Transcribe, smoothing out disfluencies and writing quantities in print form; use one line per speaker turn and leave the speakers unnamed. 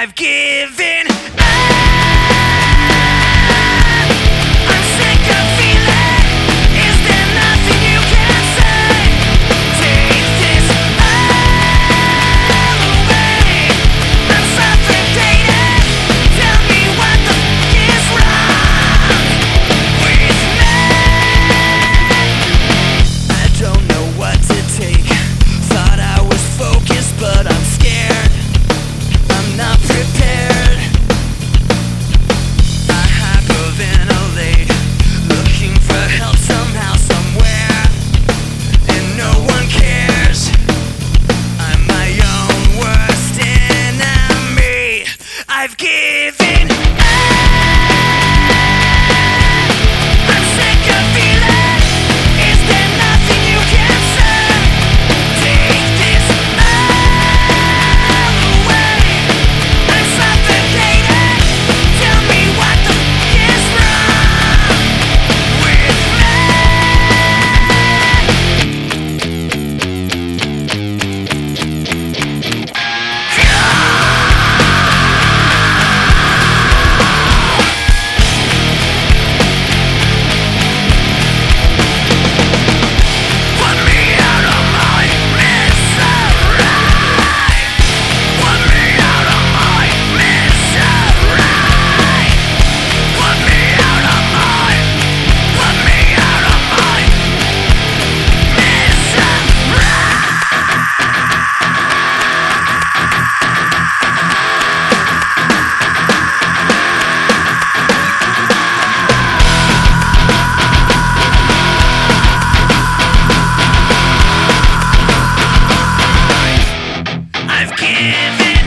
I've given up. I'm sick of feeling. Is there nothing you can say? Take this all away. I'm suffocating. Tell me what the f is wrong with me. I don't know what to take. Thought I was focused, but I'm scared. I'm not prepared. I hyperventilate, looking for help somehow, somewhere, and no one cares. I'm my own worst enemy. I've given up. I'm sick of feeling. Is there nothing you can say? Take this all away. I'm suffocating. Tell me what the f is wrong with me. Put me out of my misery. Put me out of my misery. Put me out of my misery. I've given